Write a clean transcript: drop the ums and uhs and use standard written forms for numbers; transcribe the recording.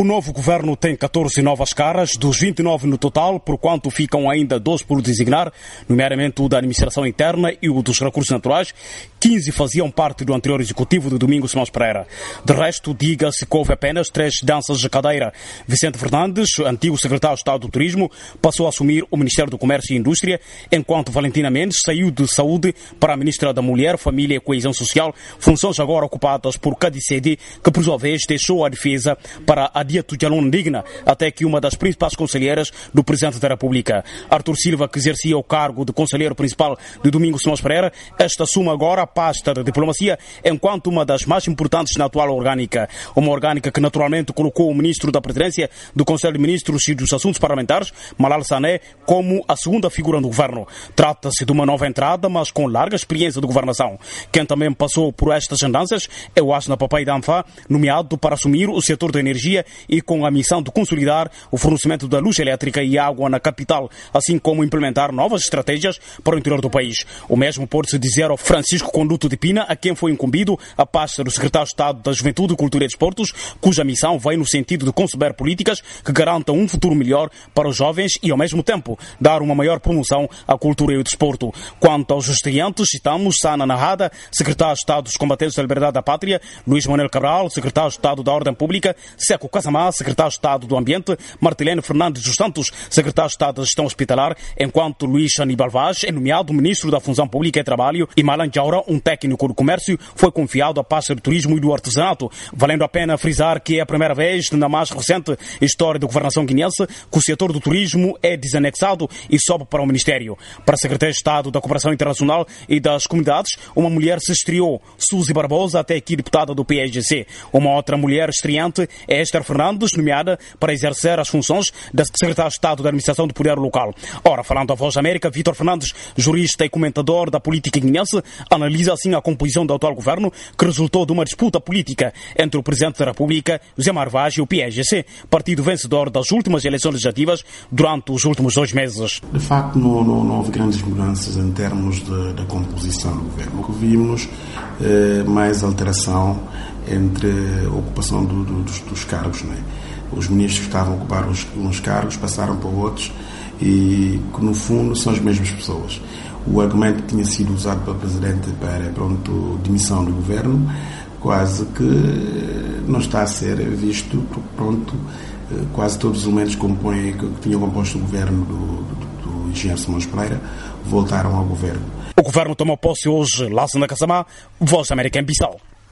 novo governo tem 14 novas caras, dos 29 no total, por quanto ficam ainda 12 por designar, nomeadamente o da administração interna e o dos recursos naturais. 15 faziam parte do anterior executivo de Domingos Simões Pereira. De resto, diga-se que houve apenas 3 danças de cadeira. Vicente Fernandes, antigo secretário de Estado do Turismo, passou a assumir o Ministério do Comércio e Indústria, enquanto Valentina Mendes saiu de Saúde para a Ministra da Mulher, Família e Coesão Social, funções agora ocupadas por Cadicedi, que por sua vez deixou a defesa para a Dia Tujalon Digna, até que uma das principais conselheiras do Presidente da República. Artur Silva, que exercia o cargo de conselheiro principal de Domingos Simões Pereira, esta assume agora a pasta de diplomacia, enquanto uma das mais importantes na atual orgânica. Uma orgânica que naturalmente colocou o Ministro da Presidência do Conselho de Ministros e dos Assuntos Parlamentares, Malal Sané, como a segunda figura do governo. Trata-se de uma nova entrada, mas com larga experiência de governação. Quem também passou por estas andanças é o Asna Papai Danfa, nomeado para assumir o setor da energia e com a missão de consolidar o fornecimento da luz elétrica e água na capital, assim como implementar novas estratégias para o interior do país. O mesmo pode-se dizer ao Francisco Conduto de Pina, a quem foi incumbido a pasta do Secretário de Estado da Juventude, Cultura e Desportos, cuja missão vai no sentido de conceber políticas que garantam um futuro melhor para os jovens e, ao mesmo tempo, dar uma maior promoção à cultura e ao desporto. Quanto aos estreantes, citamos Sana Narrada, Secretário de Estado dos Combatentes da Liberdade da Pátria, Luís Manuel Cabral, Secretário de Estado da Ordem Pública, Seco Casamá, Secretário de Estado do Ambiente, Martilene Fernandes dos Santos, Secretário de Estado da Gestão Hospitalar, enquanto Luís Aníbal Vaz é nomeado Ministro da Função Pública e Trabalho e Malan Jaura, um técnico do comércio, foi confiado à pasta do Turismo e do Artesanato. Valendo a pena frisar que é a primeira vez na mais recente história da governação guineense que o setor do turismo é desanexado e sobe para o Ministério. Para a Secretaria de Estado da Cooperação Internacional e das Comunidades, uma mulher se estreou, Suzy Barbosa, até aqui deputada do PSGC. Uma outra mulher estreante é Esther Fernandes, nomeada para exercer as funções da Secretária de Estado da Administração do Poder Local. Ora, falando à Voz da América, Vítor Fernandes, jurista e comentador da política guineense, analisa assim a composição do atual governo, que resultou de uma disputa política entre o Presidente da República, José Mário Vaz, e o PSGC, partido vencedor das últimas eleições legislativas durante os últimos 2 meses. De facto, não houve grandes mudanças em termos da composição do governo. O que vimos mais alteração entre a ocupação dos cargos. Não é? Os ministros que estavam a ocupar uns cargos passaram para outros e que, no fundo, são as mesmas pessoas. O argumento que tinha sido usado pelo Presidente para demissão do governo quase que não está a ser visto, porque quase todos os elementos que tinham composto o governo do engenheiro Simões Pereira voltaram ao governo. O governo tomou posse hoje. Lassana Casamá, Voz da América em Bissau.